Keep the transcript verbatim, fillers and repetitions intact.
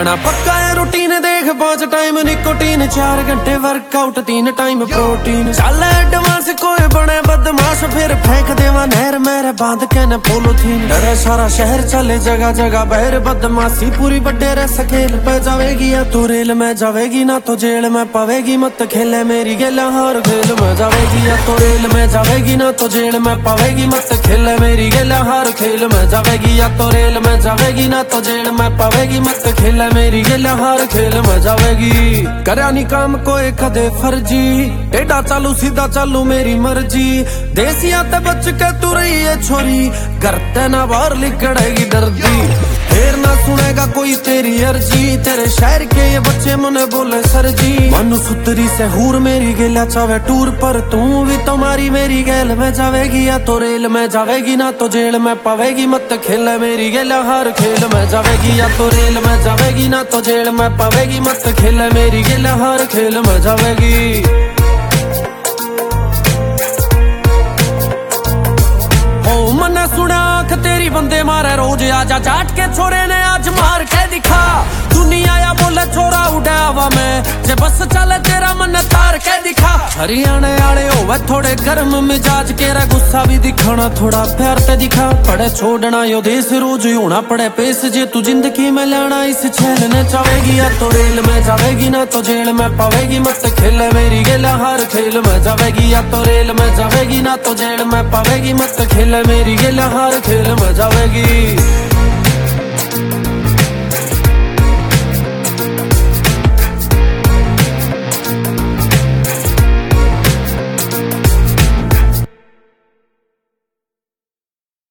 बना पक्का है रूटीन देख पांच टाइम निकोटीन, चार घंटे वर्कआउट तीन टाइम प्रोटीन। चल एडवांस कोई बने बदमाश फिर फेंक देवा नहर मेरे बांध के न पोलोथीन। डरे सारा शहर चले जगह जगह बहर बदमाशी पूरी बड़े रे सकेल पे जावेगी या तो रेल में जावेगी ना तो जेल में पावेगी मत खेले मेरी गेला हर खेल में जावेगी या तो रेल में जावेगी ना तो जेल में पावेगी मत खेले मेरी गेला हर खेल में जावेगी या तो रेल में जावेगी ना तो जेल में पावेगी मत खेले मेरी गेला हर खेल में जावेगी। करा नी काम कोई कदे फर्जी टेढ़ा चालू सीधा चालू मेरी मर्जी। देसिया ते बच के तू रही है छोरी करते ना बाहर लिकड़ेगी डरदी। फिर ना सुनेगा कोई तेरी अर्जी तेरे शहर के ये बच्चे मने बोले सर जी। मनु सुतरी से हूर मेरी गेला चावे टूर पर तू भी तुम्हारी मेरी गेल में जावेगी या तो रेल में जावेगी ना तो जेल में पावेगी मत खेले मेरी गेला हर खेल में जावेगी या तो रेल में जावेगी ना तो जेल में पावेगी मत खेले मेरी गेला हर खेल में जावेगी। मना सुना आंख तेरी बंदे मारे रोज आजा जाट के छोरे ने आज मार के दिखा। दुनिया या बोले छोरा उड़ा हवा में जे बस चले तेरा मन तार के दिखा। हरियाणा आले होवे थोड़े गर्म मिजाज के रा गुस्सा भी दिखाना थोड़ा प्यार ते दिखा। पड़े छोड़ना यो देश रोज होना पड़े पेश जे तू जिंदगी में लेना इस छेल ने चावेगी या तो रेल में जावेगी ना तो जेल में पावेगी मत खेले मेरी गेला हर खेल में जावेगी या तो रेल में जावेगी ना तो जेल में पावेगी मत खेले मेरी गेला हर खेल में जावेगी।